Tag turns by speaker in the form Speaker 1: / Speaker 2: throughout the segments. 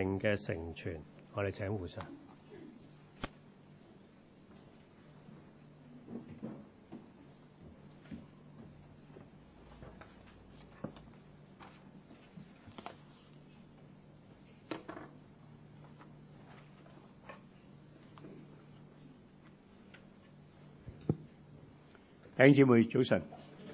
Speaker 1: 命嘅成全，我哋請互上。
Speaker 2: 弟兄姊妹早晨，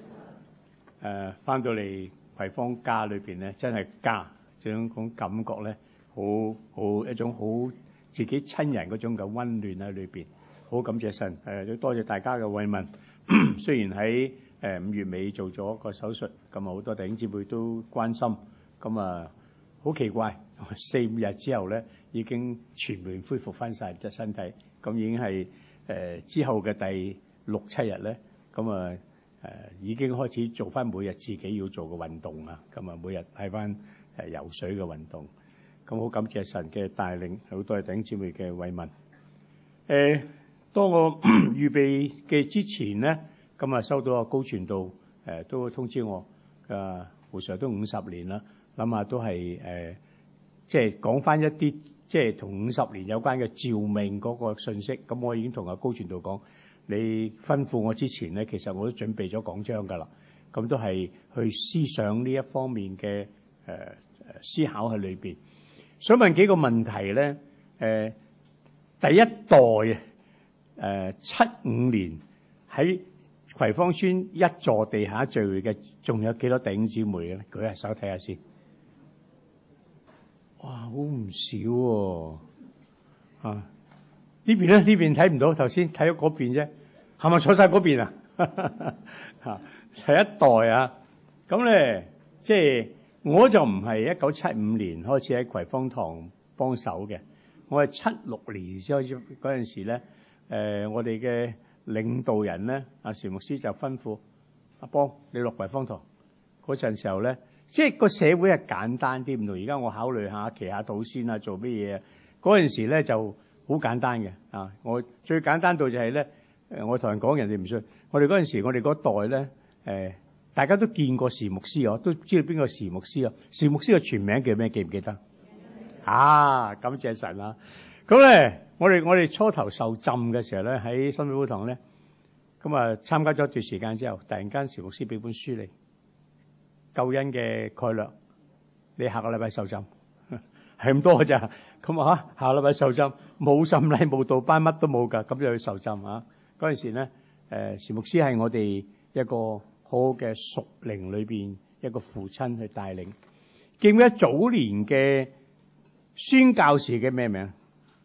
Speaker 2: 翻到嚟葵芳家裏邊咧，真係家，種種感覺咧，好一種好自己親人嗰種嘅溫暖喺裏邊，好感謝神，都多謝大家嘅慰問。雖然喺5月尾做咗個手術，咁啊好多弟兄姊妹都關心，咁啊好奇怪，4-5日之後咧已經全面恢復翻晒隻身體，咁已經係之後嘅第6-7日咧。咁啊已經開始做翻每日自己要做嘅運動啊！咁啊每日睇翻游水嘅運動，咁好感謝神嘅帶領，好多弟兄姊妹嘅慰問。當我預備嘅之前咧，咁啊收到個高傳道都通知我，胡 Sir 都50年啦，諗下都係即係講翻一啲即係同50年有關嘅召命嗰個信息。咁我已經同阿高傳道講。你吩咐我之前咧，其實我都準備咗講章㗎啦。咁都係去思想呢一方面嘅思考喺裏邊。想問幾個問題咧？第一代75年喺葵芳村一座地下聚會嘅，仲有幾多弟兄姊妹咧？舉下手睇下先。哇，好唔少喎！呢邊咧？呢邊睇唔到，頭先睇咗嗰邊啫。係咪坐晒嗰邊啊？第一代啊，咁咧即係我就唔係1975年開始喺葵芳堂幫手嘅，我係76年先開始。嗰陣時咧，我哋嘅領導人咧，阿邵牧師就吩咐阿邦你落葵芳堂。嗰陣時候咧，即係個社會係簡單啲，唔同而家我考慮下祈下禱先啊，做乜嘢啊？嗰陣時咧就好簡單嘅啊！我最簡單到就係咧。我同人講，人哋唔信。我哋嗰陣時，我哋嗰代咧，大家都見過時牧師，都知道邊個時牧師啊？時牧師嘅全名叫咩？記唔記得？感謝神啦！咁咧，我哋初頭受浸嘅時候咧，喺深水埗堂咧，咁啊參加咗一段時間之後，突然間時牧師俾本書你，救恩嘅概略，你下個禮拜受浸，係咁多咋？咁下個禮拜受浸，冇浸禮冇導班，乜都冇㗎，咁就去受浸啊！嗰陣時咧，時牧師係我哋一個好好嘅屬靈裏邊一個父親去帶領。記唔記得早年嘅宣教士嘅咩名？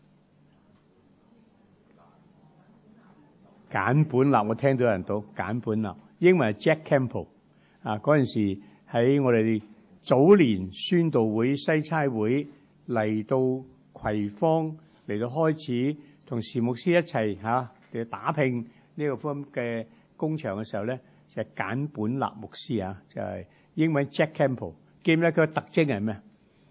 Speaker 2: 簡本立，我聽到有人讀簡本立，英文係 Jack Campbell。嗰陣時喺我哋早年宣道會西差會嚟到葵芳嚟到開始同時牧師一齊打拼呢個福音嘅工場嘅時候咧，就係簡本立牧師啊，就係英文 Jack Campbell。記唔記得佢嘅特徵係咩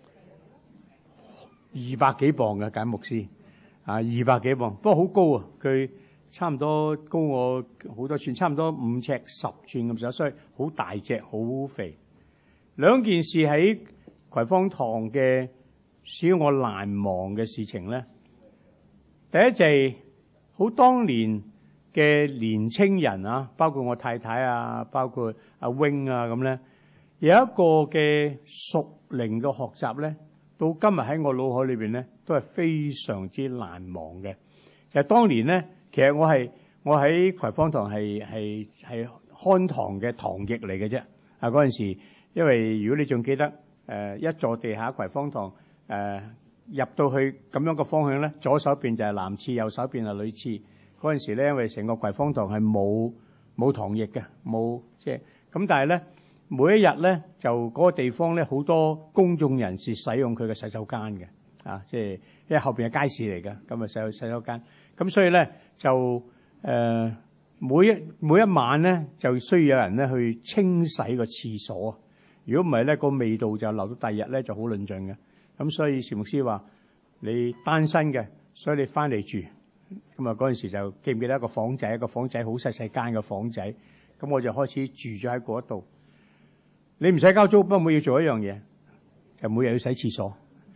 Speaker 2: ？200幾磅嘅簡牧師200幾磅，不過好高啊！佢差唔多高我好多寸，差唔多5尺10寸咁上下，所以好大隻，好肥。兩件事喺葵芳堂嘅使我難忘嘅事情咧，第一就係好當年嘅年青人啊，包括我太太啊，包括阿 Wing 啊咁咧，有一個嘅屬靈嘅學習咧，到今日喺我腦海裏邊咧，都係非常之難忘嘅。就係當年咧，其實我喺葵芳堂係看堂嘅堂譯嚟嘅啫。嗰陣時，因為如果你仲記得一座地下葵芳堂入到去咁樣嘅方向咧，左手邊就係男廁，右手邊係女廁。嗰陣時咧，因為成個葵芳堂係冇堂譯嘅，冇即係咁，但係咧每一日咧就嗰個地方咧好多公眾人士使用佢嘅洗手間嘅，即係因為後邊係街市嚟嘅，咁啊洗手間。咁所以咧就每一晚咧就需要有人咧去清洗個廁所。如果唔係咧個味道就留到第二日咧就好論盡嘅。咁所以時牧師話你單身嘅，所以你翻嚟住。咁啊嗰陣時就記唔記得一個房仔好細間嘅房仔，咁我就開始住咗喺嗰度。你唔使交租，不過每要做一樣嘢，就每日要洗廁所。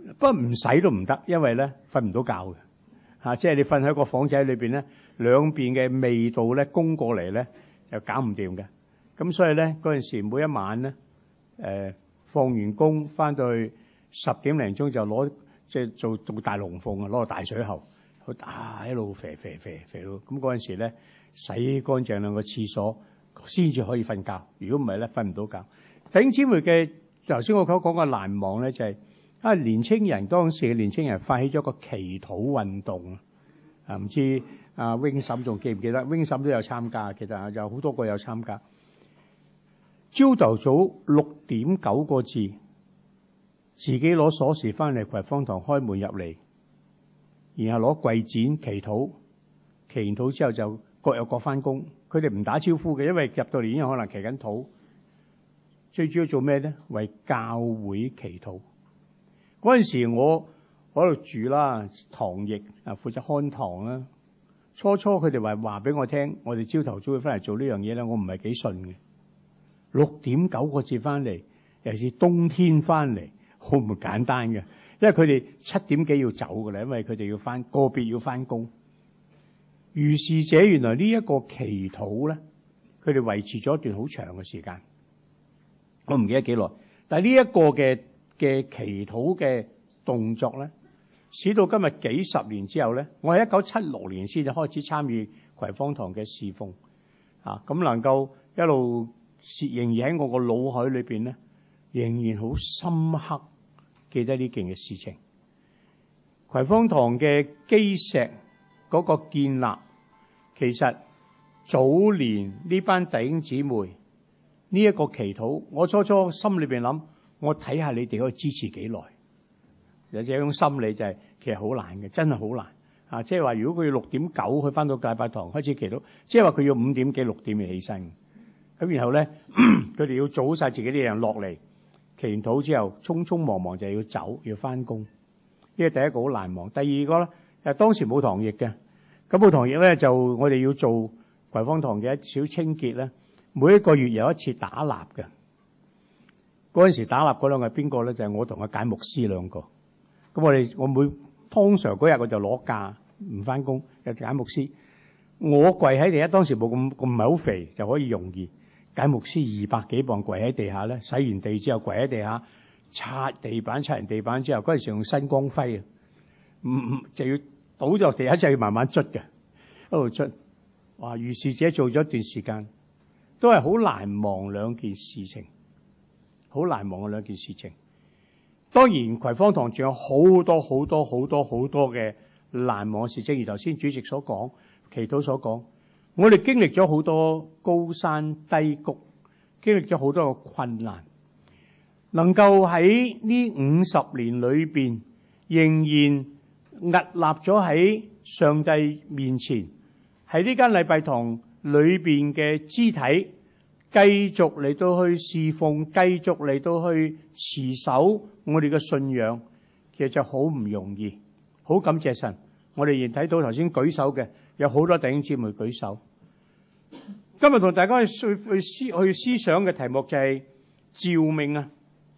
Speaker 2: 不過唔使都唔得，因為咧瞓唔到覺嘅嚇，即係你瞓喺個房仔裏邊咧，兩邊嘅味道咧攻過嚟咧就搞唔掂嘅。咁所以咧嗰陣時每一晚咧放完工翻到去10點零鐘就攞即係做大龍鳳啊，攞個大水喉一路肥到咁嗰陣時咧洗乾淨兩個廁所先至可以瞓覺。如果唔係咧瞓唔到覺。弟兄姊妹嘅頭先我講嘅難忘咧就係年青人當時嘅年青人發起咗個祈禱運動啊，唔知Wing 嬸仲記唔記得？Wing 嬸都有參加，其實有好多個有參加。朝頭早6點9個字，自己攞鎖匙翻嚟葵芳堂開門入嚟，然後攞櫃剪祈禱，祈完禱之後就各有各翻工。佢哋唔打招呼嘅，因為入到嚟已經可能祈緊禱。最主要做咩咧？為教會祈禱。嗰陣時我喺度住啦，堂役負責看堂啦。初佢哋話俾我聽，我哋朝頭早要翻嚟做呢樣嘢咧，我唔係幾信嘅。6點9個字翻嚟，尤其是冬天翻嚟，好唔簡單嘅。因為佢哋7點幾要走㗎啦，因為佢哋個別要翻工。如是者，原來呢一個祈禱咧，佢哋維持咗一段好長嘅時間。我唔記得幾耐，但係呢一個嘅祈禱嘅動作咧，使到今日幾十年之後咧，我喺1976年先至開始參與葵芳堂嘅侍奉咁能夠一路仍然喺我個腦海裏邊咧，仍然好深刻記得呢件嘅事情。葵芳堂嘅基石嗰個建立，其實早年呢班弟兄姊妹呢一個祈禱，我初心裏邊諗，我睇下你哋可以支持幾耐。有這種心理就係其實好難嘅，真係好難即係話如果佢要6點9去翻到禮拜堂開始祈禱，即係話佢要5點幾6點要起身。咁然後咧，佢哋要做晒自己啲嘢落嚟，祈完禱之後，匆匆忙忙就要走，要翻工。呢個第一個好難忘。第二個咧，當時冇堂役嘅，咁冇堂役咧就我哋要做葵芳堂嘅一小清潔咧。每一個月有一次打蠟嘅。嗰陣時打蠟嗰兩個係邊個咧？就係我同阿簡牧師兩個。咁我通常嗰日我就攞假唔翻工，有簡牧師。我跪喺地下，當時冇咁唔係好肥，就可以容易。簡牧師200幾磅跪喺地下咧，洗完地之後跪喺地下擦地板，擦完地板之後嗰陣時用新光輝就要倒咗落地下，就要慢慢捽嘅，一路捽。哇！如是者做咗一段時間。都係好難忘兩件事情，好難忘嘅兩件事情。當然葵芳堂仲有好多嘅難忘事，正如頭先主席所講，祈禱所講，我哋經歷咗好多高山低谷，經歷咗好多嘅困難，能夠喺呢50年裏邊仍然屹立咗喺上帝面前，喺呢間禮拜堂裏邊嘅肢體繼續嚟到去侍奉，繼續嚟到去持守我哋嘅信仰，其實就好唔容易。好感謝神，我哋亦睇到頭先舉手嘅有好多弟兄姊妹舉手。今日同大家去思想嘅題目就係召命啊，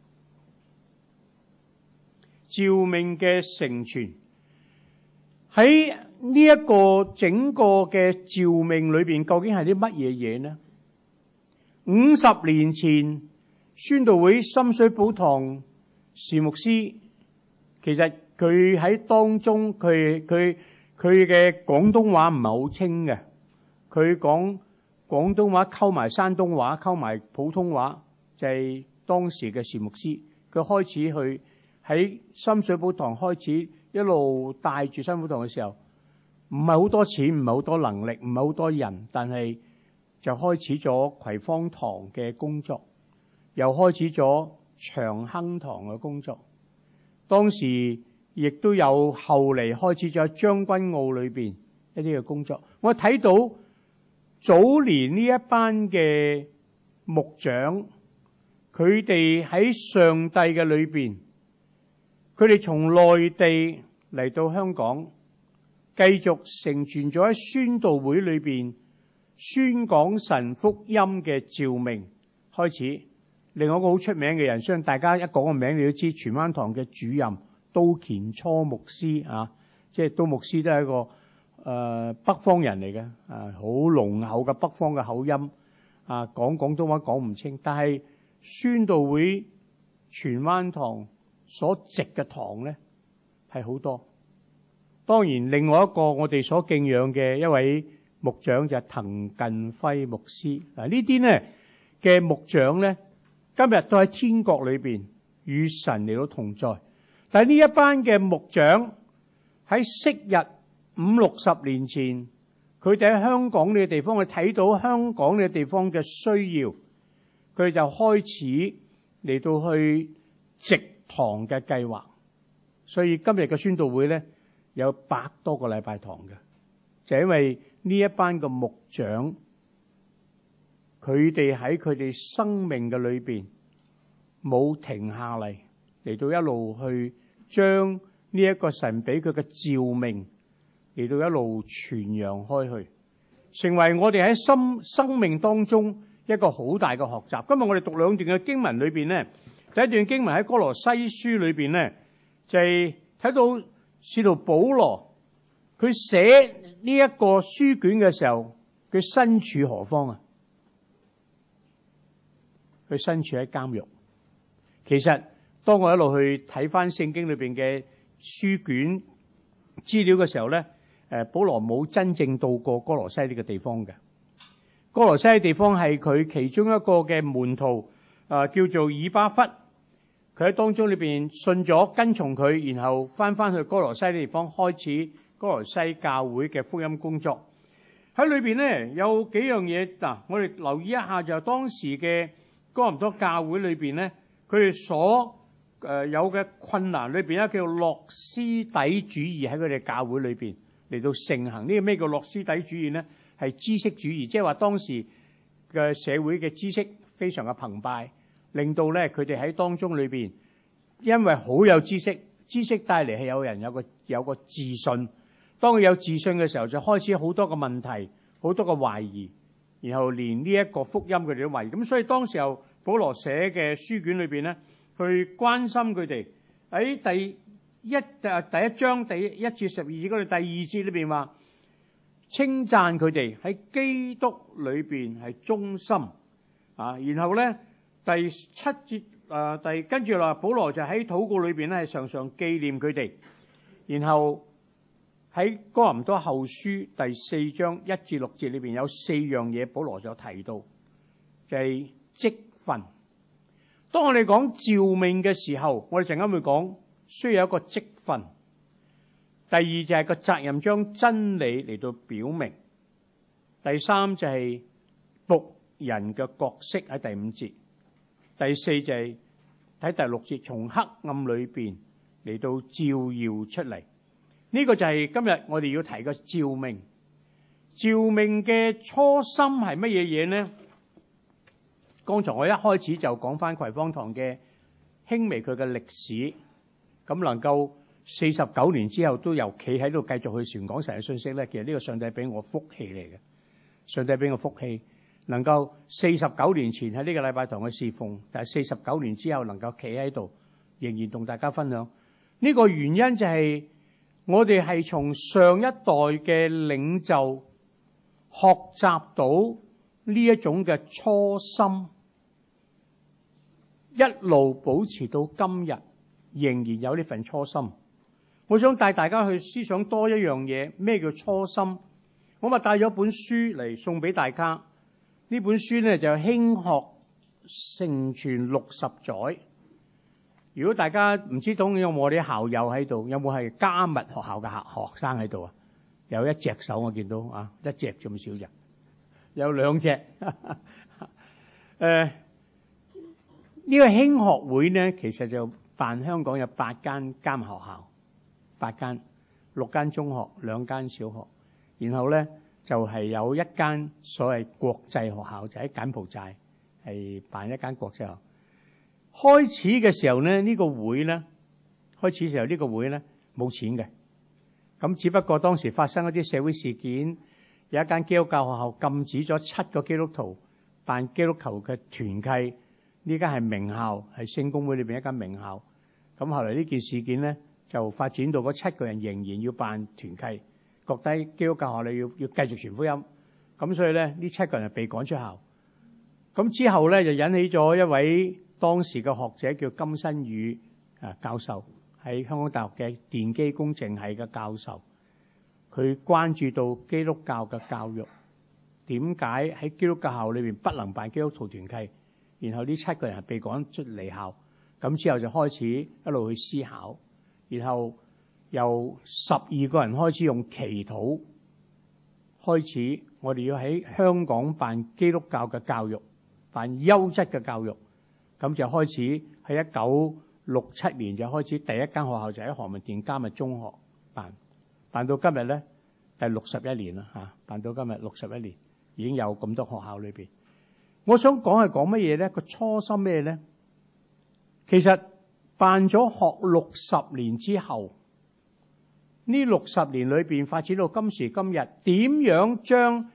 Speaker 2: 召命嘅成全。喺呢一個整個嘅召命裏邊，究竟係啲乜嘢嘢呢？50年前，宣道會深水埗堂時牧師，其實佢喺當中，佢嘅廣東話唔係好清嘅，佢講廣東話溝埋山東話，溝埋普通話，就係當時嘅時牧師。佢開始去喺深水埗堂開始一路帶住深水埗堂嘅時候，唔係好多錢，唔係好多能力，唔係好多人，但係就開始咗葵芳堂嘅工作，又開始咗長亨堂嘅工作。當時亦都有後嚟開始咗將軍澳裏邊一啲嘅工作。我睇到早年呢一班嘅牧長，佢哋喺上帝嘅裏邊，佢哋從內地嚟到香港，繼續成全咗喺宣道會裏邊宣講神福音嘅召命開始。另外一個好出名嘅人，相信大家一講個名你都知，荃灣堂嘅主任都乾初牧師啊，即係都牧師都係一個北方人嚟嘅，好濃厚嘅北方嘅口音啊，講廣東話講唔清，但係宣道會荃灣堂所植嘅堂咧係好多。當然另外一個我哋所敬仰嘅一位牧長就係滕近輝牧師。嗱，呢啲咧嘅牧長咧今日都喺天國裏邊與神嚟到同在。但係呢一班嘅牧長喺昔日50-60年前，佢哋喺香港呢個地方去睇到香港呢個地方嘅需要，佢就開始嚟到去植堂嘅計劃。所以今日嘅宣道會咧有100多個禮拜堂嘅，就係因為呢一班嘅牧長，佢哋喺佢哋生命嘅裏邊冇停下嚟到一路去將呢一個神俾佢嘅召命嚟到一路傳揚開去，成為我哋喺生命當中一個好大嘅學習。今日我哋讀2段嘅經文裏邊咧，第一段經文喺哥羅西書裏邊咧，就係睇到使徒保羅佢寫呢一個書卷嘅時候，佢身處何方啊？佢身處喺監獄。其實當我一路去睇翻聖經裏邊嘅書卷資料嘅時候咧，保羅冇真正到過哥羅西呢個地方嘅。哥羅西嘅地方係佢其中一個嘅門徒，叫做以巴弗。佢喺當中裏邊信咗跟從佢，然後翻去哥羅西嘅地方開始哥羅西教會嘅福音工作。喺裏邊咧有幾樣嘢嗱，我哋留意一下，就當時嘅哥林多教會裏邊咧，佢哋所有嘅困難裏邊咧，叫做諾斯底主義喺佢哋教會裏邊嚟到盛行。呢個咩叫諾斯底主義咧？係知識主義，即係話當時嘅社會嘅知識非常嘅澎湃，令到咧佢哋喺當中裏邊，因為好有知識，知識帶嚟係有人有個自信。當佢有自信嘅時候，就開始好多個問題，好多個懷疑，然後連呢一個福音佢哋都懷疑。咁所以當時候保羅寫嘅書卷裏邊咧，去關心佢哋。喺第一章第1至12節嗰度，第2節裏邊話稱讚佢哋喺基督裏邊係忠心啊。然後咧第7節跟住啦，保羅就喺禱告裏邊咧係常常紀念佢哋。然後喺哥林多後書第4章1至6節裏邊有4樣嘢保羅就提到，就係職分。當我哋講召命嘅時候，我哋陣間會講需要有一個職分。第二就係個責任將真理嚟到表明。第三就係僕人嘅角色喺第5節。第四就係睇第6節，從黑暗裏邊嚟到照耀出嚟。呢個就係今日我哋要提嘅召命。召命嘅初心係乜嘢嘢呢？剛才我一開始就講翻葵芳堂嘅輕微佢嘅歷史，咁能夠49年之後都由企喺度繼續去傳講神嘅信息咧，其實呢個上帝俾我福氣嚟嘅。上帝俾我福氣，能夠49年前喺呢個禮拜堂嘅侍奉，但係49年之後能夠企喺度，仍然同大家分享。呢個原因就係我哋係從上一代嘅領袖學習到呢一種嘅初心，一路保持到今日，仍然有呢份初心。我想帶大家去思想多一樣嘢，咩叫初心？我咪帶咗本書嚟送俾大家。呢本書咧就興學成傳60載。如果大家唔知道有冇我啲校友喺度，有冇係加密學校嘅學生喺度啊？有一隻手我見到啊，一隻咁少隻，有2隻。呢個興學會咧，其實就辦香港有8間監學校，8間，6間中學，2間小學，然後咧就係有1間所謂國際學校，就喺柬埔寨係辦一間國際學校。開始嘅時候咧，呢個會咧，開始嘅時候呢個會咧冇錢嘅，咁只不過當時發生一啲社會事件，有一間基督教學校禁止咗7個基督徒辦基督教嘅團契。呢間係名校，係聖公會裏邊一間名校。咁後來呢件事件咧就發展到嗰7個人仍然要辦團契，覺得基督教學你要繼續傳福音，咁所以咧呢7個人就被趕出校。咁之後咧就引起咗一位當時嘅學者叫金新宇教授，喺香港大學嘅電機工程系嘅教授，佢關注到基督教嘅教育點解喺基督教校裏邊不能辦基督徒團契，然後呢7個人係被趕出離校，咁之後就開始一路去思考，然後由12個人開始用祈禱開始，我哋要喺香港辦基督教嘅教育，辦優質嘅教育，咁就開始喺1967年就開始第一間學校就喺何文田迦密中學辦到今日咧第61年啦嚇，辦到今日61年已經有咁多學校裏邊。我想講係講乜嘢咧？個初心咩咧？其實辦咗學60年之後，呢60年裏邊發展到今時今日，點樣將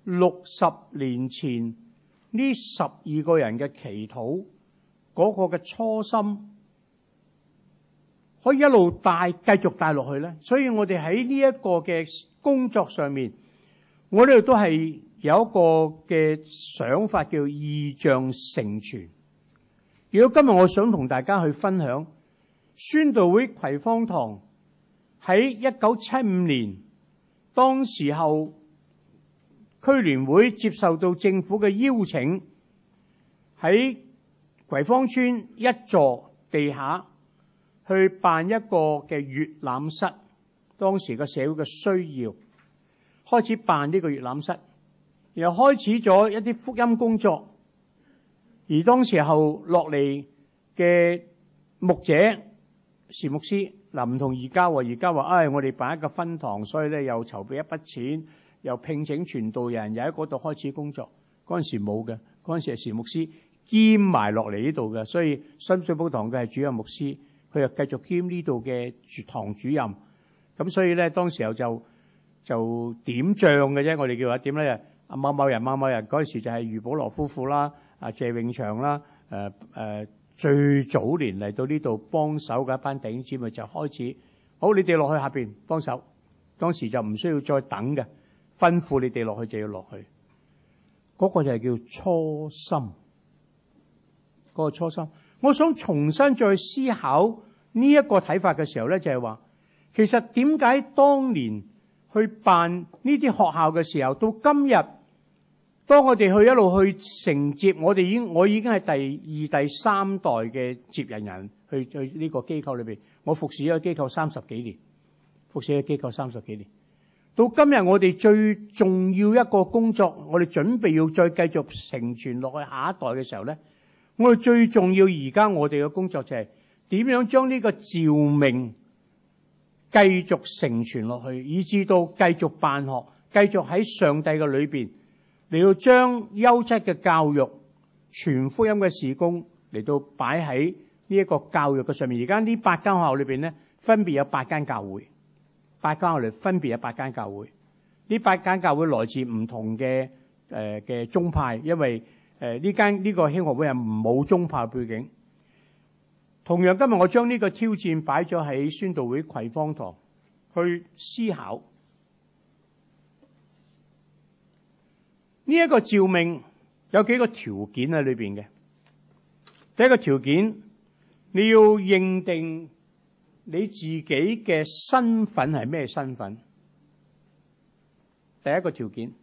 Speaker 2: 60年前呢12個人嘅祈禱嗰個嘅初心可以一路繼續帶落去咧？所以我哋喺呢一個嘅工作上面，我哋都係有一個嘅想法叫異象成全。如果今日我想同大家去分享，宣道會葵芳堂喺1975年，當時候區聯會接受到政府嘅邀請，喺葵芳村一座地下去辦一個嘅閱覽室。當時個社會嘅需要，開始辦呢個閱覽室，然後開始咗一啲福音工作。而當時候落嚟嘅牧者時牧師嗱，唔同而家喎，而家話我哋辦一個分堂，所以咧又籌備一筆錢，又聘請傳道人，又喺嗰度開始工作。嗰陣時冇嘅，嗰陣時係時牧師兼埋落嚟呢度嘅，所以深水埗堂嘅係主任牧師，佢又繼續兼呢度嘅堂主任。咁所以咧當時候就點帳嘅啫，我哋叫話點咧？某某人某某人嗰陣時就係余保羅夫婦啦，謝永祥啦，最早年嚟到呢度幫手嘅一班弟兄姊妹就開始，好，你哋落去下邊幫手。當時就唔需要再等嘅，吩咐你哋落去就要落去。嗰個就係叫初心，嗰個初心。我想重新再思考呢一個睇法嘅時候咧，就係話，其實點解當年去辦呢啲學校嘅時候，到今日，當我哋去一路去承接，我已經係第2、第3代嘅接人人去呢個機構裏邊。我服侍呢個機構30幾年，服侍呢個機構30幾年。到今日我哋最重要一個工作，我哋準備要再繼續承傳落去下一代嘅時候咧，我哋最重要而家我哋嘅工作就係點樣將呢個召命繼續承傳落去，以至到繼續辦學，繼續喺上帝嘅裏邊嚟到將優質嘅教育、傳福音嘅事工嚟到擺喺呢一個教育嘅上面。而家呢8間學校裏邊咧，分別有8間教會，8間學校裏分別有8間教會。呢8間教會來自唔同嘅宗派，因為呢個興學會係冇宗派背景。同樣今日我將呢個挑戰擺咗喺宣道會葵芳堂去思考。呢一個召命有幾個條件喺裏邊嘅。第一個條件，你要認定你自己嘅身份係咩身份。第一個條件，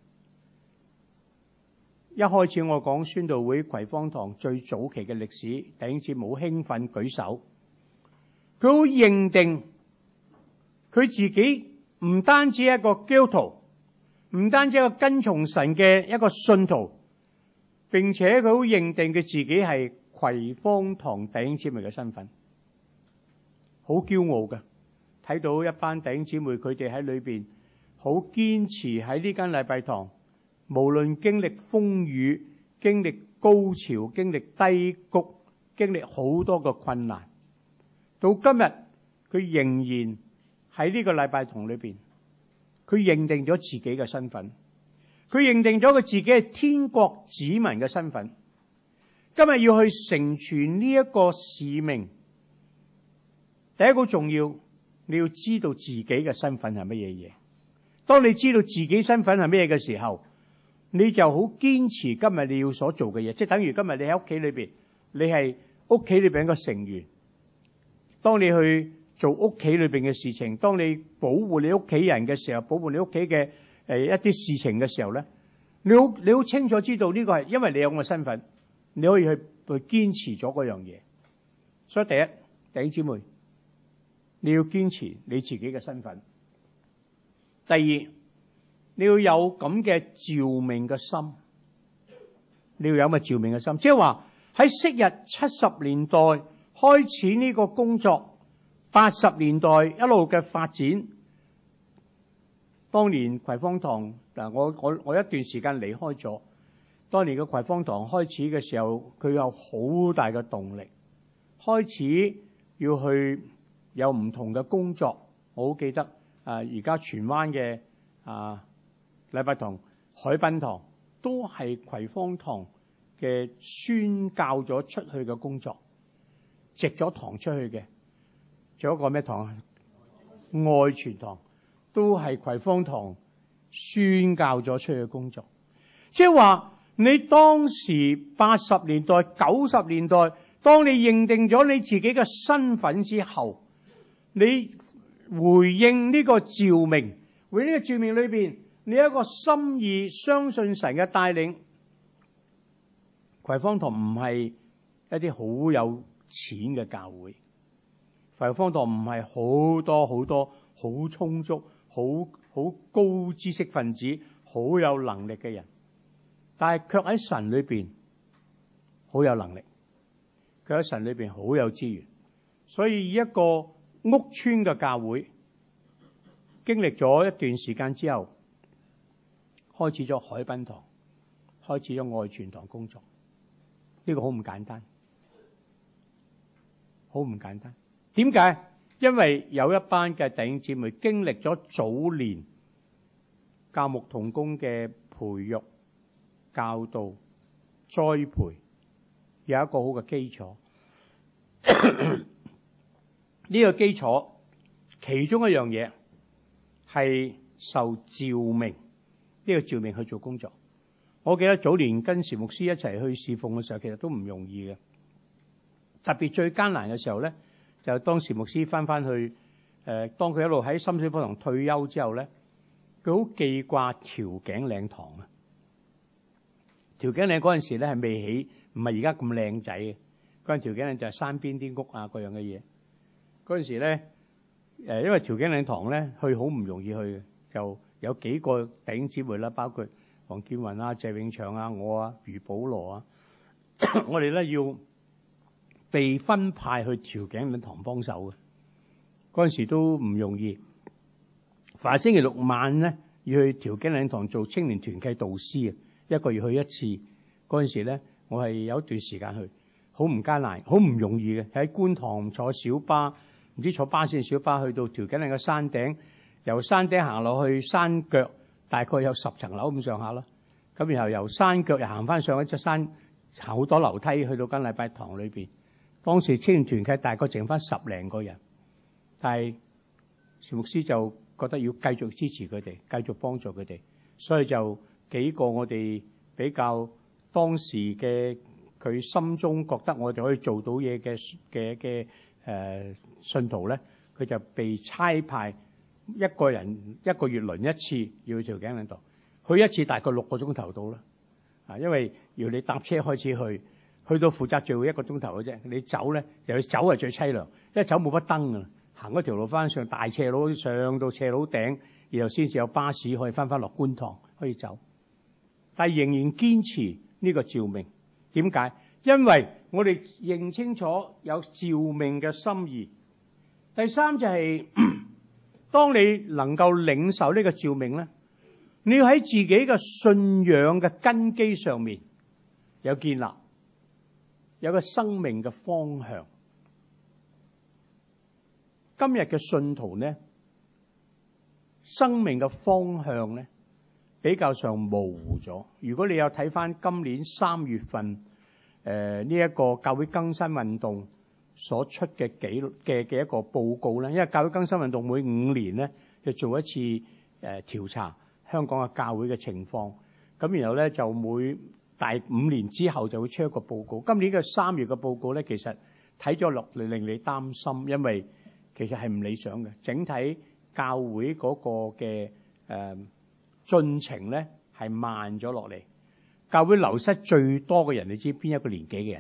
Speaker 2: 一開始我講宣道會葵芳堂最早期嘅歷史，弟兄姊妹好興奮舉手，佢好認定佢自己唔單止係一個基督徒，唔單止一個跟從神嘅一個信徒，並且佢好認定佢自己係葵芳堂弟兄姊妹嘅身份，好驕傲嘅。睇到一班弟兄姊妹佢哋喺裏邊好堅持喺呢間禮拜堂，無論經歷風雨、經歷高潮、經歷低谷、經歷好多個困難，到今日佢仍然喺呢個禮拜堂裏邊，佢認定咗自己嘅身份，佢認定咗佢自己係天國子民嘅身份。今日要去承傳呢一個使命， 第一個重要，你要知道自己嘅身份係乜嘢嘢。當你知道自己身份係乜嘢嘅時候，你就好堅持今日你要所做嘅嘢，即係等於今日你喺屋企裏邊，你係屋企裏邊一個成員。當你去做屋企裏邊嘅事情，當你保護你屋企人嘅時候，保護你屋企嘅一啲事情嘅時候咧，你好清楚知道呢個係因為你有個身份，你可以去堅持咗嗰樣嘢。所以第一，弟兄姊妹，你要堅持你自己嘅身份。第二，你要有咁嘅召命嘅心，你要有咁嘅召命嘅心，即係話喺昔日70年代開始呢個工作，80年代一路嘅發展。當年葵芳堂嗱，我一段時間離開咗。當年嘅葵芳堂開始嘅時候，佢有好大嘅動力，開始要去有唔同嘅工作。我好記得而家荃灣嘅禮拜堂、海濱堂都係葵芳堂嘅宣教咗出去嘅工作，植咗堂出去嘅。仲有一個咩堂啊？愛全堂都係葵芳堂宣教咗出去嘅工作。即係話你當時80年代、90年代，當你認定咗你自己嘅身份之後，你回應呢個召命，回應呢個召命裏邊，你有一個心意，相信神嘅帶領。葵芳堂唔係一啲好有錢嘅教會，葵芳堂唔係好多好充足、好高知識分子、好有能力嘅人，但係卻喺神裏邊好有能力，佢喺神裏邊好有資源。所以一個屋村嘅教會經歷咗一段時間之後，開始咗海濱堂，開始咗愛全堂工作。呢個好唔簡單，好唔簡單。點解？因為有一班嘅弟兄姊妹經歷咗早年教牧同工嘅培育、教導、栽培，有一個好嘅基礎。呢個基礎其中一樣嘢係受召命，呢個召命去做工作。我記得早年跟時牧師一齊去侍奉嘅時候，其實都唔容易嘅。特別最艱難嘅時候咧，就當時牧師翻去當佢一路喺深水埗堂退休之後咧，佢好記掛調景嶺堂啊。調景嶺嗰陣時咧係未起，唔係而家咁靚仔嘅。嗰陣調景嶺就係山邊啲屋啊，各樣嘅嘢。嗰陣時咧，因為調景嶺堂咧去好唔容易去嘅，就有幾個弟兄姊妹啦，包括黃建雲啊、謝永祥啊、我啊、余保羅啊，我哋咧要被分派去調景嶺堂幫手嘅。嗰陣時都唔容易。凡星期六晚咧要去調景嶺堂做青年團契導師啊，一個月去一次。嗰陣時咧，我係有一段時間去，好唔艱難，好唔容易嘅。喺觀塘坐小巴，唔知坐巴士定小巴去到調景嶺嘅山頂，由山頂行落去山腳，大概有10層樓咁上下啦。咁然後由山腳又行翻上一隻山，行好多樓梯去到間禮拜堂裏邊。當時青年團契大概剩翻10零個人，但係邵牧師就覺得要繼續支持佢哋，繼續幫助佢哋，所以就幾個我哋比較當時嘅佢心中覺得我哋可以做到嘢嘅信徒咧，佢就被差派一個人一個月輪一次要去調景嶺度，去一次大概6個鐘頭到啦。因為要你搭車開始去到負責聚會1個鐘頭嘅啫，你走咧又要走係最凄涼，因為走冇乜燈啊，行嗰條路翻上大斜路，上到斜路頂，然後先至有巴士可以翻落觀塘可以走，但係仍然堅持呢個召命。點解？因為我哋認清楚有召命嘅心意。第三就係當你能夠領受呢個召命咧，你要喺自己嘅信仰嘅根基上面有建立，有個生命嘅方向。今日嘅信徒呢，生命嘅方向呢比較上模糊咗。如果你有睇翻今年3月份呢一個教會更新運動所出嘅嘅一個報告咧，因為教會更新運動每5年咧就做一次調查香港嘅教會嘅情況，咁然後咧就每大5年之後就會出一個報告。今年嘅3月嘅報告咧，其實睇咗落嚟令你擔心，因為其實係唔理想嘅。整體教會嗰個嘅進程咧係慢咗落嚟。教會流失最多嘅人，你知邊一個年紀嘅人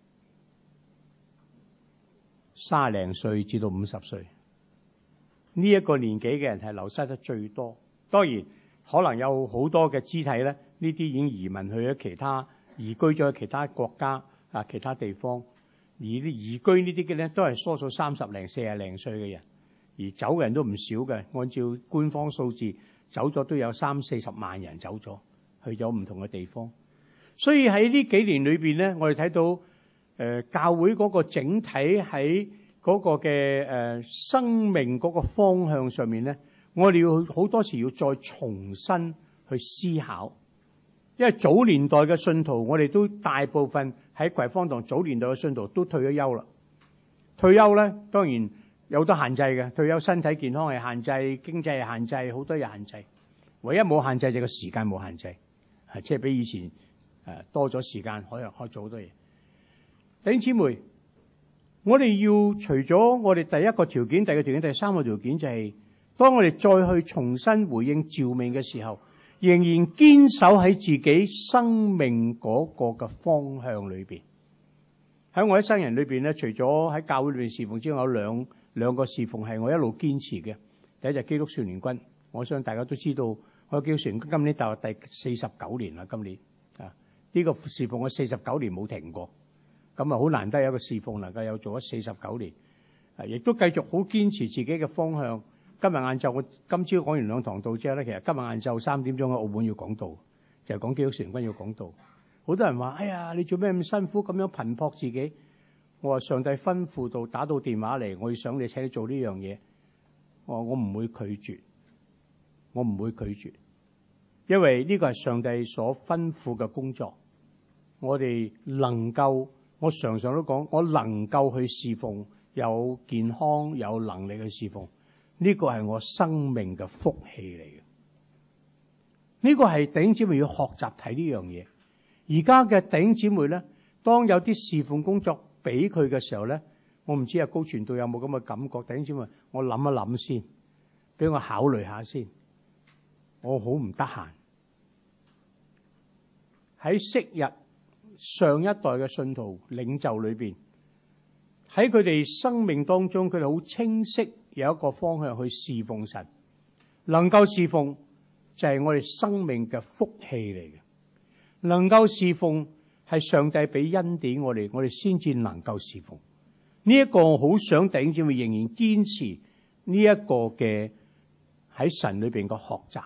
Speaker 2: ？30零歲至到50歲，呢一個年紀嘅人係流失得最多。當然可能有好多嘅肢體咧，呢啲已經移民去咗其他，移居咗去其他國家啊，其他地方。而啲移居呢啲嘅咧，都係多數30零、40零歲嘅人，而走嘅人都唔少嘅。按照官方數字，走咗都有30-40萬人走咗，去咗唔同嘅地方。所以喺呢幾年裏邊咧，我哋睇到教會嗰個整體喺嗰個嘅生命嗰個方向上面咧，我哋要好多時要再重新去思考。因為早年代嘅信徒，我哋都大部分喺葵芳堂早年代嘅信徒都退咗休啦。退休咧，當然有好多限制嘅。退休身體健康係限制，經濟係限制，好多嘢限制。唯一冇限制就係個時間冇限制，即係比以前多咗時間可以做好多嘢。弟兄姊妹，我哋要除咗我哋第一個條件、第二個條件、第三個條件，就係當我哋再去重新回應召命嘅時候，仍然堅守喺自己生命嗰個嘅方向裏邊。喺我一生人裏邊咧，除咗喺教會裏邊侍奉之外，有兩個侍奉係我一路堅持嘅。第一就係基督少年軍，我相信大家都知道，我基督少年軍今年踏入第49年啦。今年呢個侍奉我49年冇停過，咁啊好難得有一個侍奉能夠有做咗49年，亦都繼續好堅持自己嘅方向。今日晏晝我今朝講完2堂道之後咧，其實今日晏晝3點鐘喺澳門要講道，就係講基督少年軍要講道。好多人話：哎呀，你做咩咁辛苦咁樣頻撲自己？我話上帝吩咐到打到電話嚟，我要想你請你做呢樣嘢。我唔會拒絕，我唔會拒絕，因為呢個係上帝所吩咐嘅工作。我哋能夠，我常常都講，我能夠去侍奉，有健康有能力去侍奉，呢個係我生命嘅福氣嚟嘅。呢個係弟兄姊妹要學習睇呢樣嘢。而家嘅弟兄姊妹咧，當有啲侍奉工作俾佢嘅時候咧，我唔知高傳道有冇咁嘅感覺。弟兄姊妹，我諗一諗先，俾我考慮下先。我好唔得閒。喺昔日上一代嘅信徒領袖裏邊，喺佢哋生命當中，佢哋好清晰有一個方向去侍奉神。能夠侍奉就係我哋生命嘅福氣嚟嘅。能夠侍奉係上帝俾恩典我哋先至能夠侍奉。呢一個我好想弟兄姊妹仍然堅持呢一個嘅喺神裏邊嘅學習。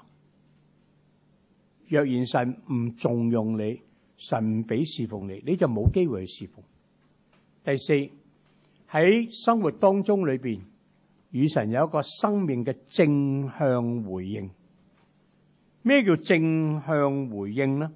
Speaker 2: 若然神唔重用你，神唔俾侍奉你，你就冇機會去侍奉。第四，喺生活當中裏邊與神有一個生命嘅正向回應。咩叫正向回應呢？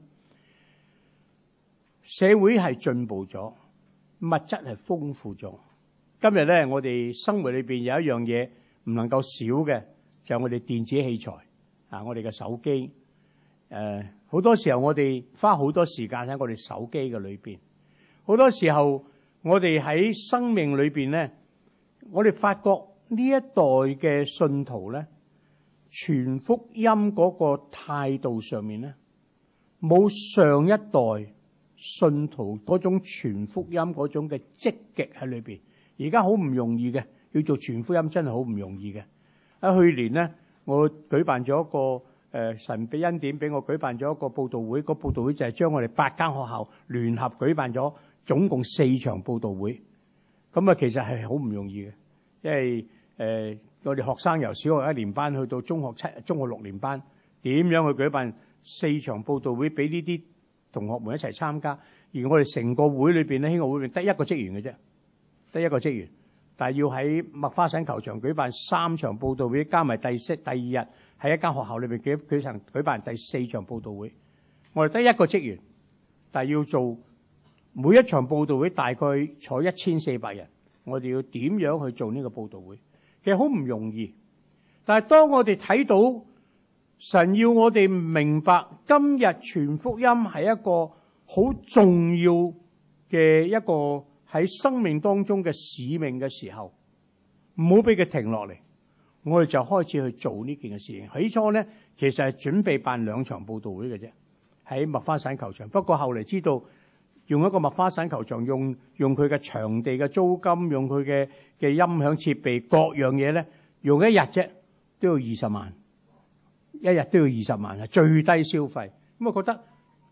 Speaker 2: 社會係進步咗，物質係豐富咗。今日咧，我哋生活裏邊有一樣嘢唔能夠少嘅，就係我哋電子器材啊，我哋嘅手機。好多時候我哋花好多時間喺我哋手機嘅裏邊。好多時候我哋喺生命裏邊咧，我哋發覺呢一代嘅信徒咧，傳福音嗰個態度上面咧，冇上一代信徒嗰種傳福音嗰種嘅積極喺裏邊。而家好唔容易嘅，要做傳福音真係好唔容易嘅。去年咧，我舉辦咗一個神俾恩典俾我舉辦咗一個佈道會。個佈道會就係將我哋8間學校聯合舉辦咗，總共4場佈道會。咁啊，其實係好唔容易嘅，因為我哋學生由小學1年班去到中學6年班，點樣去舉辦4場佈道會俾呢啲同學們一齊參加？而我哋成個會裏邊咧，興樂會裏邊得1個職員嘅啫，得1個職員。但係要喺麥花臣球場舉辦3場佈道會，加埋第2日喺一間學校裏邊舉辦第4場佈道會。我哋得1個職員，但係要做每一場佈道會大概坐1400人， 我哋要點樣去做呢個佈道會？其實好唔容易。但係當我哋睇到神要我哋明白今日傳福音係一個好重要嘅一個喺生命當中嘅使命嘅時候，唔好俾佢停落嚟，我哋就開始去做呢件嘅事情。起初咧，其實係準備辦2場佈道會嘅啫，喺麥花臣球場。不過後嚟知道用一個麥花臣球場，用佢嘅場地嘅租金，用佢嘅音響設備各樣嘢咧，用一日啫都要20萬，一日都要20萬係最低消費。咁我覺得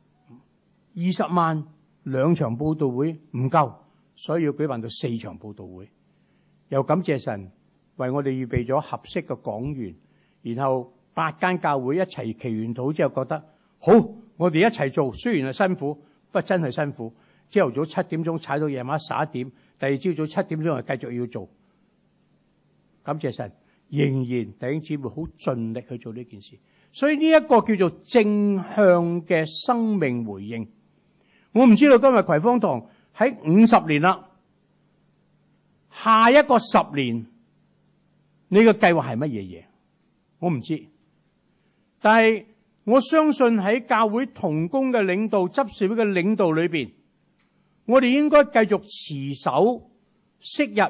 Speaker 2: 20萬2場佈道會唔夠，所以要舉辦到4場佈道會。又感謝神為我哋預備咗合適嘅講員，然後8間教會一齊祈完禱之後覺得好，我哋一齊做。雖然係辛苦，不過真係辛苦。朝頭早7點鐘踩到夜晚11點，第二朝早7點鐘係繼續要做。感謝神，仍然弟兄姊妹好盡力去做呢件事。所以呢一個叫做正向嘅生命回應。我唔知道今日葵芳堂喺50年啦，下一個10年你個計劃係乜嘢嘢？我唔知，但係我相信喺教會同工嘅領導、執事會嘅領導裏邊，我哋應該繼續持守昔日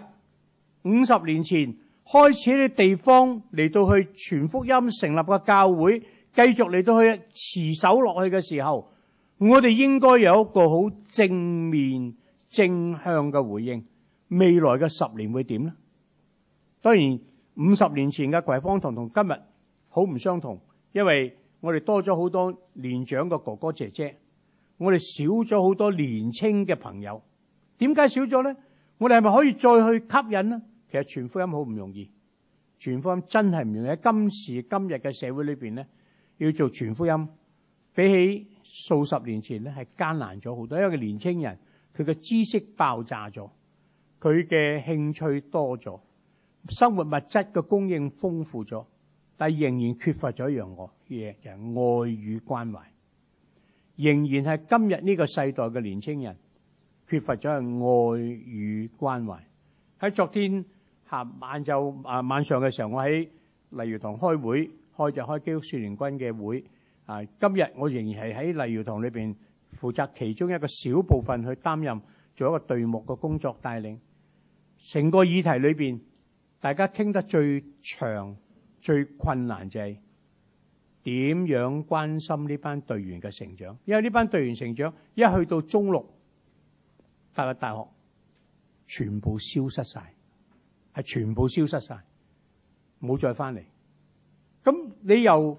Speaker 2: 50年前開始嘅地方嚟到去傳福音、成立個教會，繼續嚟到去持守落去嘅時候，我哋應該有一個好正面、正向嘅回應。未來嘅10年會點呢？當然50年前嘅葵芳堂同今日好唔相同，因為我哋多咗好多年長嘅哥哥姐姐，我哋少咗好多年青嘅朋友。點解少咗呢？我哋係咪可以再去吸引呢？其實傳福音好唔容易，傳福音真係唔容易。喺今時今日嘅社會裏邊呢，要做傳福音，比起數十年前呢係艱難咗好多。因為年青人佢嘅知識爆炸咗，佢嘅興趣多咗，生活物質嘅供應豐富咗，但係仍然缺乏咗一樣嘢，就係愛與關懷。仍然係今日呢個世代嘅年青人缺乏咗係愛與關懷。喺昨天晚上嘅時候，我喺麗瑤堂開會，開基督少年軍嘅會。今日我仍然係喺麗瑤堂裏邊負責其中一個小部分去擔任做一個隊目嘅工作帶領。成個議題裏邊，大家傾得最長、最困難就係點樣關心呢班隊員嘅成長。因為呢班隊員成長一去到中六、大學，全部消失晒，係全部消失晒，冇再翻嚟。咁你由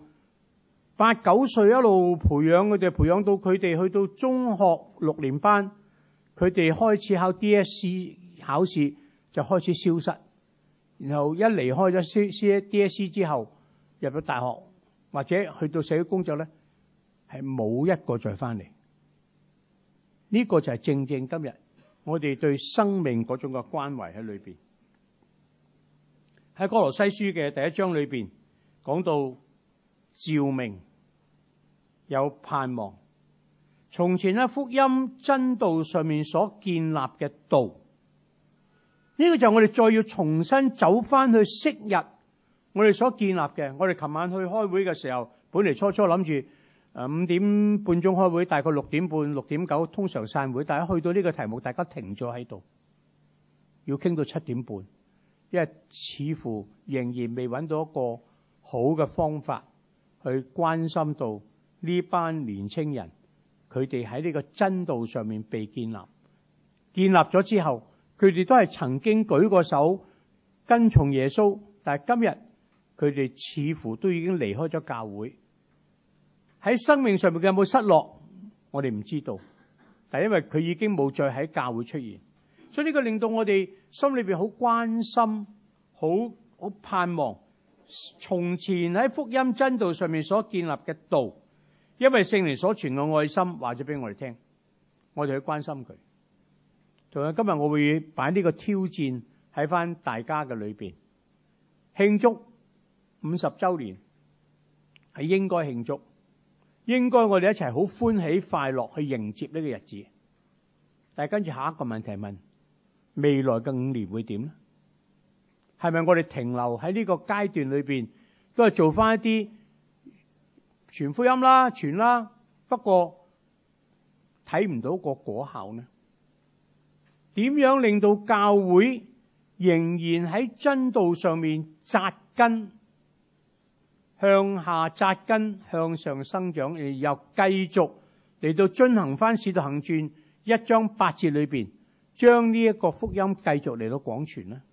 Speaker 2: 8、9歲一路培養佢哋，培養到佢哋去到中學6年班，佢哋開始考 DSE 考試就開始消失，然後一離開咗 DSE 之後，入咗大學或者去到社會工作咧，係冇一個再翻嚟。呢個就係正正今日我哋對生命嗰種嘅關懷喺裏邊。喺哥羅西書嘅第1章裏邊講到召命有盼望。從前喺福音真道上面所建立嘅道，呢個就係我哋再要重新走翻去昔日我哋所建立嘅。我哋琴晚去開會嘅時候，本嚟初諗住5點半鐘開會，大概6點半、6點9通常散會。大家去到呢個題目，大家停咗喺度，要傾到7點半，因為似乎仍然未揾到一個好嘅方法去關心到呢班年青人，佢哋喺呢個真道上面被建立。建立咗之後，佢哋都係曾經舉過手跟從耶穌，但係今日佢哋似乎都已經離開咗教會。喺生命上面嘅有冇失落，我哋唔知道，但係因為佢已經冇再喺教會出現，所以呢個令到我哋心裏邊好關心，好盼望從前喺福音真道上面所建立嘅道，因為聖靈所傳嘅愛心話咗俾我哋聽，我哋去關心佢。同樣今日我會擺呢個挑戰喺翻大家嘅裏邊，慶祝50週年係應該慶祝，應該我哋一齊好歡喜快樂去迎接呢個日子。但係跟住下一個問題問， 未來嘅5年會點咧？係咪我哋停留喺呢個階段裏邊，都係做翻一啲傳福音啦、傳啦，不過睇唔到個果效呢？點樣令到教會仍然喺真道上面扎根，向下扎根，向上生長，又繼續嚟到遵行翻《使徒行傳》1章8節裏邊，將呢一個福音繼續嚟到廣傳呢？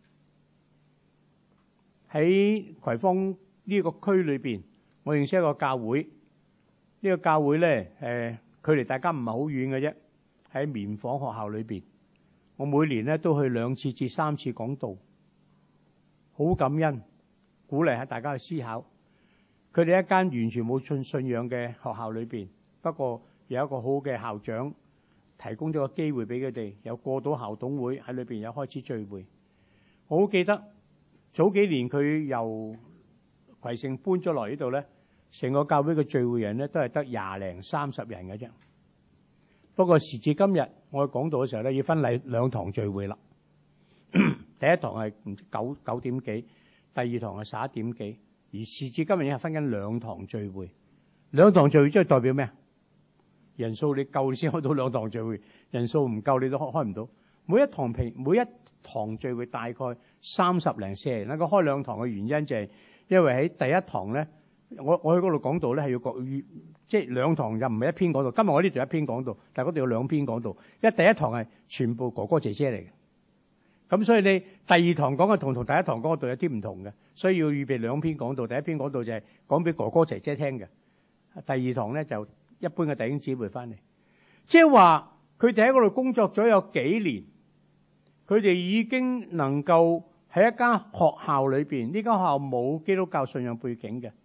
Speaker 2: 喺葵芳呢個區裏邊，我認識一個教會，呢個教會咧，距離大家唔係好遠嘅啫，喺棉紡學校裏邊。我每年咧都去2次至3次講道，好感恩，鼓勵下大家去思考。佢哋一間完全冇信仰嘅學校裏邊，不過有一個好嘅校長提供咗個機會俾佢哋，有過到校董會喺裏邊有開始聚會。我好記得早幾年佢由葵盛搬咗來呢度咧，成個教會嘅聚會人咧都係得20零30人嘅啫。不過時至今日，我講道嘅時候咧，要分2堂聚會啦。第一堂係唔知9點幾，第二堂係11點幾。而時至今日已經係分緊2堂聚會。2堂聚會即係代表咩啊？人數你夠你先開到2堂聚會，人數唔夠你都開唔到。每一堂聚會大概30零40人。個開2堂嘅原因就係因為喺第一堂咧，我去嗰度講道咧係要即係2堂又唔係一篇講道。今日我呢度一篇講道，但係嗰度有2篇講道。因為第一堂係全部哥哥姐姐嚟嘅，咁所以你第二堂講嘅同第一堂講嘅道有啲唔同嘅，所以要預備2篇講道。第一篇講道就係講俾哥哥姐姐聽嘅，第二堂咧就一般嘅弟兄姊妹翻嚟。即係話佢哋喺嗰度工作咗有幾年，佢哋已經能夠喺一間學校裏邊，呢間學校冇基督教信仰背景嘅。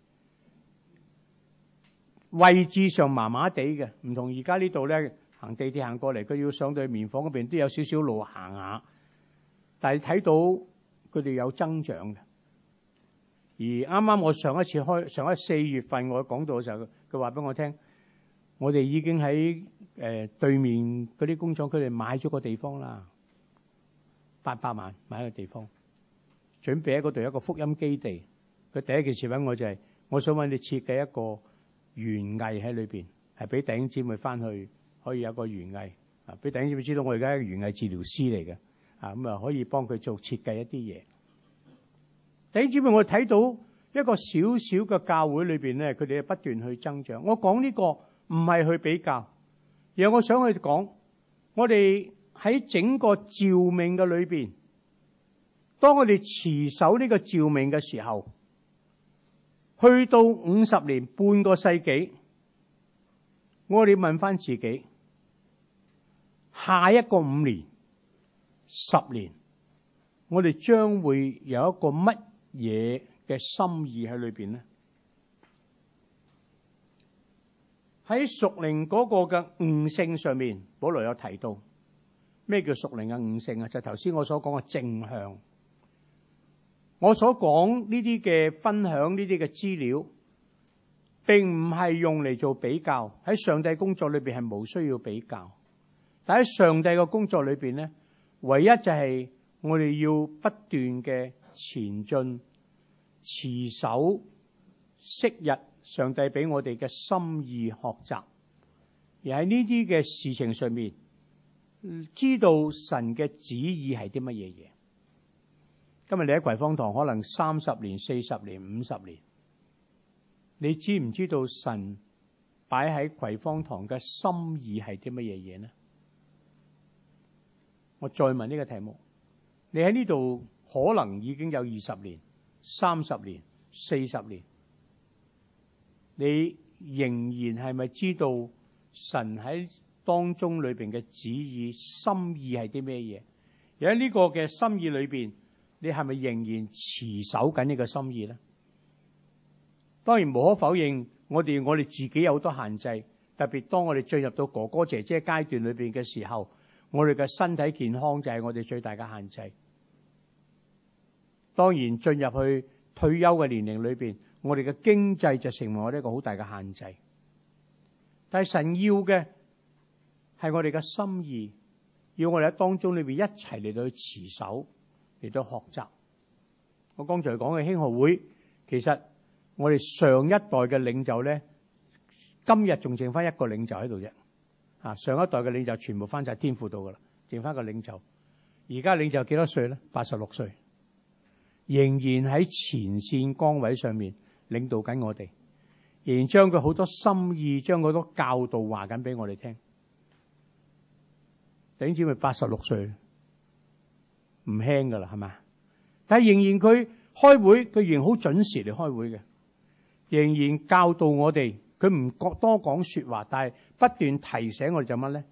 Speaker 2: 位置上麻麻地嘅，唔同而家呢度咧，行地鐵行過嚟，佢要上到去棉紡嗰邊都有少少路行下。但係睇到佢哋有增長嘅。而啱啱我上一4月份我講道嘅時候，佢話俾我聽，我哋已經喺對面嗰啲工廠，佢哋買咗個地方啦，800萬買個地方，準備喺嗰度有一個福音基地。佢第一件事揾我就係，我想揾你設計一個園藝喺裏邊，係俾弟兄姊妹翻去可以有一個園藝啊，俾弟兄姊妹知道我而家係園藝治療師嚟嘅啊，咁啊可以幫佢做設計一啲嘢。弟兄姊妹，我睇到一個小小嘅教會裏邊咧，佢哋係不斷去增長。我講呢個唔係去比較，而係我想去講，我哋喺整個召命嘅裏邊，當我哋持守呢個召命嘅時候，去到50年半個世紀，我哋問翻自己，下一個5年、10年，我哋將會有一個乜嘢嘅心意喺裏邊呢？喺屬靈嗰個嘅悟性上面，保羅有提到咩叫屬靈嘅悟性啊？就頭先我所講嘅正向。我所講呢啲嘅分享，呢啲嘅資料，並唔係用嚟做比較。喺上帝工作裏邊係冇需要比較，但喺上帝嘅工作裏邊咧，唯一就係我哋要不斷嘅前進，持守昔日上帝俾我哋嘅心意學習，而喺呢啲嘅事情上面，知道神嘅旨意係啲乜嘢嘢。今日你喺葵芳堂可能30年、40年、50年，你知唔知道神擺喺葵芳堂嘅心意係啲乜嘢嘢呢？我再問呢個題目，你喺呢度可能已經有20年、30年、40年，你仍然係咪知道神喺當中裏邊嘅旨意、心意係啲咩嘢？而喺呢個嘅心意裏邊，你係咪仍然持守緊呢個心意呢？當然無可否認，我哋自己有好多限制，特別當我哋進入到哥哥姐姐階段裏邊嘅時候，我哋嘅身體健康就係我哋最大嘅限制。當然進入去退休嘅年齡裏邊，我哋嘅經濟就成為我哋一個好大嘅限制。但係神要嘅係我哋嘅心意， 要我哋喺當中裏邊一齊嚟到去持守，嚟到學習。我剛才講嘅興學會，其實我哋上一代嘅領袖咧，今日仲剩翻一個領袖喺度啫。上一代嘅領袖全部翻晒天父度噶啦，剩翻個領袖。而家領袖幾多歲咧？86歲，仍然喺前線崗位上面領導緊我哋，仍然將佢好多心意，將好多教導話緊俾我哋聽。弟兄姊妹86歲，唔輕噶啦，係咪？但係仍然佢開會，佢仍然好準時嚟開會嘅，仍然教導我哋。佢唔多講說話，但係不斷提醒我哋就乜咧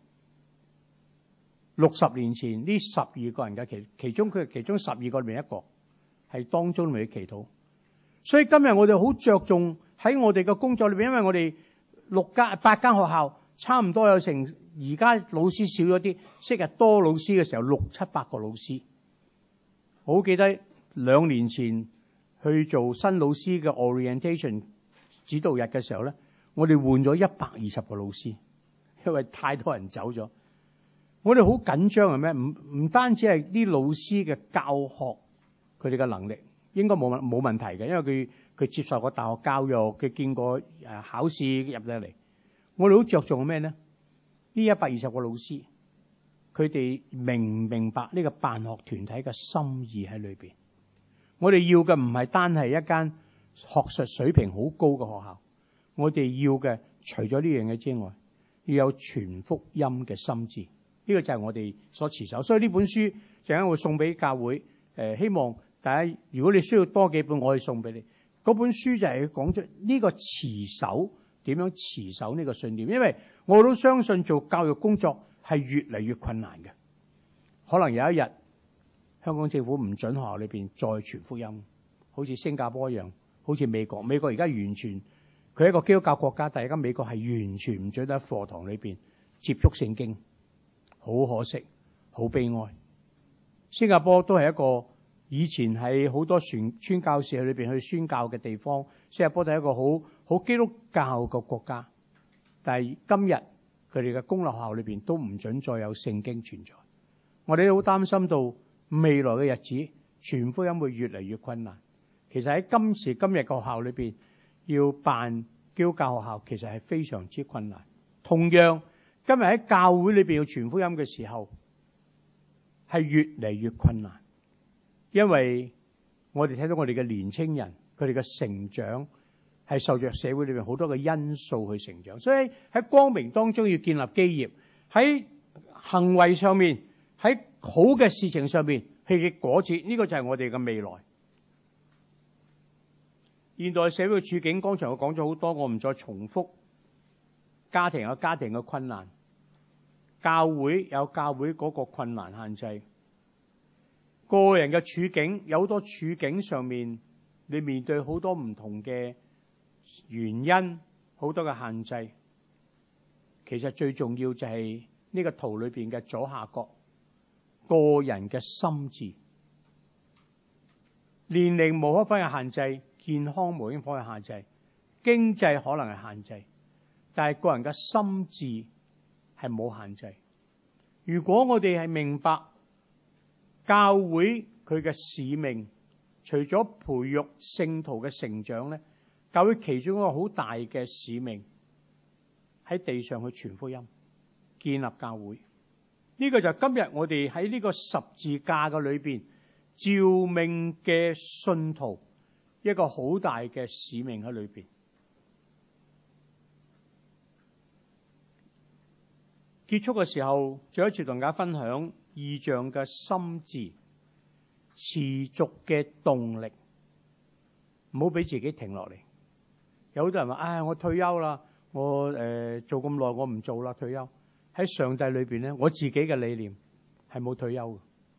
Speaker 2: ？60年前呢12個人嘅其中佢係其中12個裏面一個，係當中嚟祈禱。所以今日我哋好着重喺我哋嘅工作裏邊，因為我哋8間學校差唔多有成，而家老師少咗啲，昔日多老師嘅時候6、700個老師。我好記得2年前去做新老師嘅 orientation 指導日嘅時候咧，我哋換咗120個老師，因為太多人走咗。我哋好緊張係咩？唔單止係啲老師嘅教學，佢哋嘅能力應該冇問題嘅，因為佢接受過大學教育，佢見過考試入得嚟。我哋好着重咩咧？呢120個老師，佢哋明唔明白呢個辦學團體嘅心意喺裏邊？我哋要嘅唔係單係一間學術水平好高嘅學校，我哋要嘅除咗呢樣嘢之外，要有傳福音嘅心志。呢個就係我哋所持守。所以呢本書陣間會送俾教會。希望大家如果你需要多幾本，我可以送俾你。嗰本書就係講出呢個持守，點樣持守呢個信念。因為我都相信做教育工作係越嚟越困難嘅。可能有一日香港政府唔准學校裏邊再傳福音，好似新加坡一樣，好似美國。美國而家完全佢係一個基督教國家，但係而家美國係完全唔准喺課堂裏邊接觸聖經。好可惜，好悲哀。新加坡都係一個以前係好多宣教士喺裏邊去宣教嘅地方。新加坡都係一個好基督教嘅國家，但係今日佢哋嘅公立學校裏邊都唔准再有聖經存在。我哋都好擔心到未來嘅日子，傳福音會越嚟越困難。其實喺今時今日嘅學校裏邊，要辦基督教學校，其實係非常之困難。同樣，今日喺教會裏邊要傳福音嘅時候，係越嚟越困難，因為我哋睇到我哋嘅年青人，佢哋嘅成長係受着社會裏邊好多嘅因素去成長，所以喺光明當中要建立基業，喺行為上面，喺好嘅事情上面去結果子，呢個就係我哋嘅未來。現代社會嘅處境，剛才我講咗好多，我唔再重複。家庭有家庭嘅困難，教會有教會嗰個困難限制，個人嘅處境有好多處境上面，你面對好多唔同嘅原因，好多嘅限制。其實最重要就係呢個圖裏邊嘅左下角，個人嘅心志。年齡無可否認限制，健康無可否認限制，經濟可能係限制。但係個人嘅心志係冇限制。如果我哋係明白教會佢嘅使命，除咗培育聖徒嘅成長咧，教會其中一個好大嘅使命喺地上去傳福音、建立教會。呢個就係今日我哋喺呢個十字架嘅裏邊召命嘅信徒一個好大嘅使命喺裏邊。結束嘅時候，最後一次同大家分享異象嘅心志，持續嘅動力，唔好俾自己停落嚟。有好多人話：唉，我退休啦，我做咁耐，我唔做啦，退休。喺上帝裏邊咧，我自己嘅理念係冇退休嘅。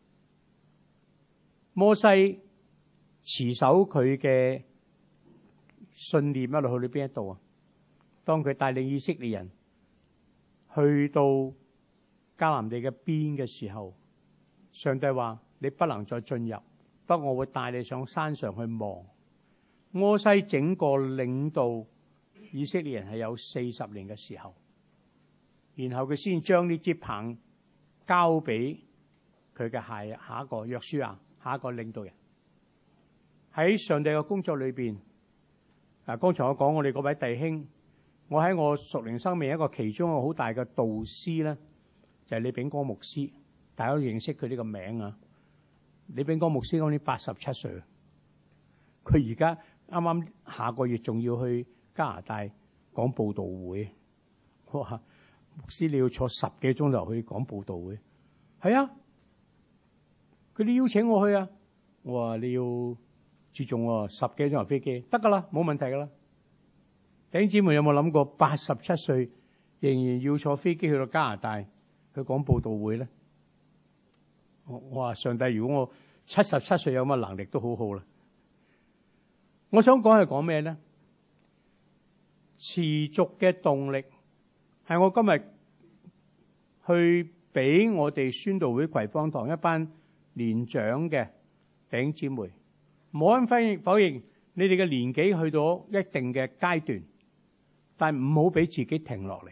Speaker 2: 摩西持守佢嘅信念一路去到邊一度啊？當佢帶領以色列人去到迦南地嘅邊嘅時候，上帝話：你不能再進入，不過我會帶你上山上去望。摩西整個領導以色列人係有40年嘅時候，然後佢先將呢支棒交俾佢嘅下一個約書亞，下一個領導人。喺上帝嘅工作裏邊，剛才我講我哋嗰位弟兄，我喺我屬靈生命一個其中一個好大嘅導師咧，就係李炳光牧師。大家都認識佢呢個名啊。李炳光牧師今年87歲，佢而家啱啱下個月仲要去加拿大講佈道會。哇！牧師你要坐10幾鐘頭去講佈道會？係啊，佢哋邀請我去啊。我話你要注重喎，10幾鐘頭飛機得㗎啦，冇問題㗎啦。弟兄姊妹有冇諗過87歲仍然要坐飛機去到加拿大去講佈道會咧？我話上帝，如果我77歲有乜能力都好好啦。我想講係講咩咧？持續嘅動力係我今日去俾我哋宣道會葵芳堂一班年長嘅弟兄姊妹，冇人否認你哋嘅年紀去到一定嘅階段，但唔好俾自己停落嚟。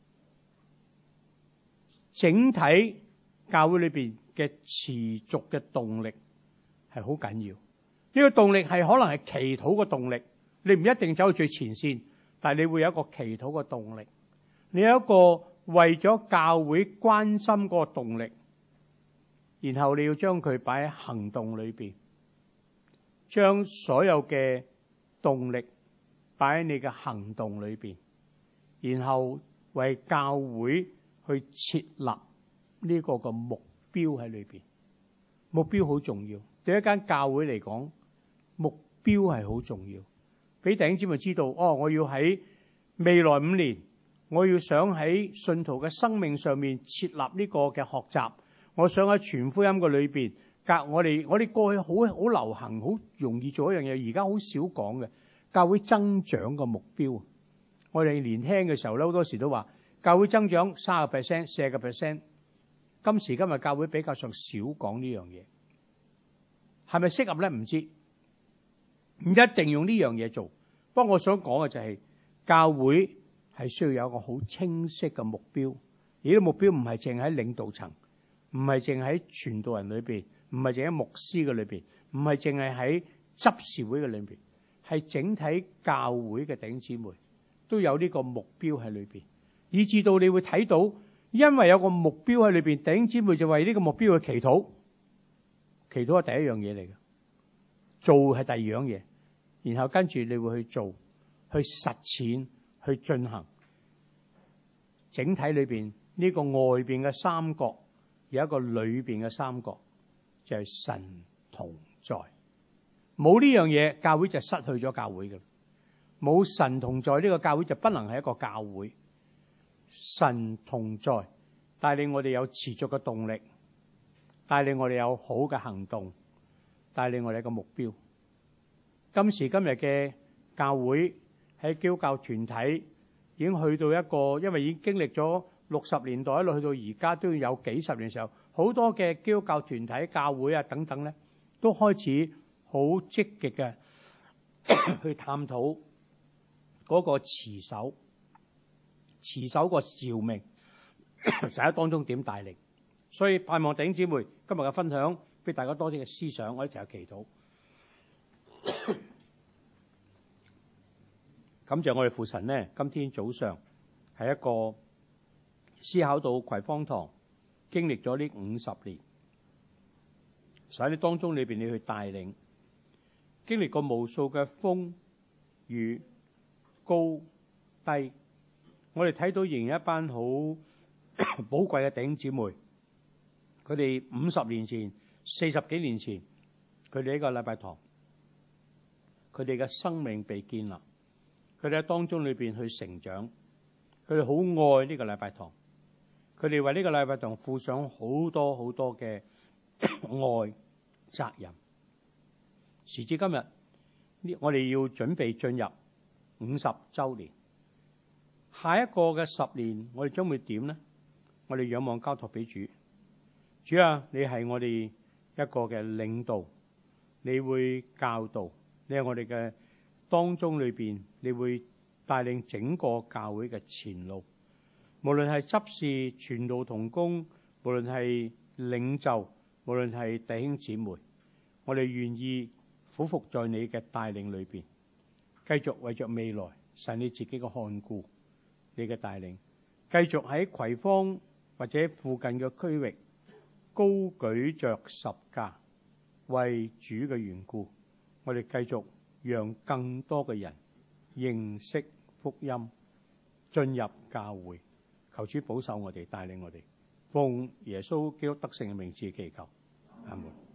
Speaker 2: 整體教會裏邊嘅持續嘅動力係好緊要。呢個動力係可能係祈禱嘅動力，你唔一定走去最前線，但係你會有一個祈禱嘅動力，你有一個為咗教會關心嗰個動力，然後你要將佢擺喺行動裏邊，將所有嘅動力擺喺你嘅行動裏邊，然後為教會去設立呢個嘅目標喺裏邊。目標好重要，對一間教會嚟講，目標係好重要。俾弟兄姊妹知道，我要喺未來5年，我要想喺信徒嘅生命上面設立呢個嘅學習。我想喺傳福音嘅裏邊，我哋過去好流行，好容易做一樣嘢，而家好少講嘅教會增長嘅目標。我哋年輕嘅時候咧，好多時都話教會增長30%、40%。今時今日教會比較上少講呢樣嘢，係咪適合咧？唔知，唔一定用呢樣嘢做。不過我想講嘅就係教會係需要有一個好清晰嘅目標，而呢個目標唔係淨喺領導層，唔係淨喺傳道人裏邊，唔係淨喺牧師嘅裏邊，唔係淨係喺執事會嘅裏邊，係整體教會嘅弟兄姊妹都有呢個目標喺裏邊，以至到你會睇到。因為有個目標喺裏邊，弟兄姊妹就為呢個目標去祈禱。祈禱係第一樣嘢嚟嘅，做係第二樣嘢，然後跟住你會去做，去實踐，去進行。整體裏邊呢個外邊嘅三角有一個裏邊嘅三角，就係神同在。冇呢樣嘢，教會就失去咗教會嘅。冇神同在，呢個教會就不能係一個教會。神同在，帶領我哋有持續嘅動力，帶領我哋有好嘅行動，帶領我哋一個目標。今時今日嘅教會喺基督教團體已經去到一個，因為已經經歷咗60年代一路去到而家都要有幾十年嘅時候，好多嘅基督教團體、教會啊等等咧，都開始好積極嘅去探討嗰個持守個召命，實喺當中點帶領。所以盼望弟兄姊妹今日嘅分享，俾大家多啲嘅思想，我一齊去祈禱。感謝我哋父神呢，今天早上係一個思考到葵芳堂經歷咗呢50年，喺呢當中裏邊你去帶領，經歷過無數嘅風雨高低。我哋睇到仍然一班好寶貴嘅弟兄姊妹，佢哋50年前、40幾年前，佢哋呢個禮拜堂，佢哋嘅生命被建立，佢哋喺當中裏邊去成長，佢哋好愛呢個禮拜堂，佢哋為呢個禮拜堂負上好多好多嘅愛責任。時至今日，我哋要準備進入50週年。下一個嘅10年，我哋將會點呢？我哋仰望交託俾主。主啊，你係我哋一個嘅領導，你會教導，你係我哋嘅當中裏邊，你會帶領整個教會嘅前路。無論係執事、傳道同工， 無論係領袖，無論係弟兄姊妹，我哋願意俯伏在你嘅帶領裏邊，繼續為着未來，神你自己嘅看顧，你嘅帶領，繼續喺葵芳或者附近嘅區域高舉着十架，為主嘅緣故，我哋繼續讓更多嘅人認識福音，進入教會。求主保守我哋，帶領我哋，奉耶穌基督得勝嘅名字祈求，阿門。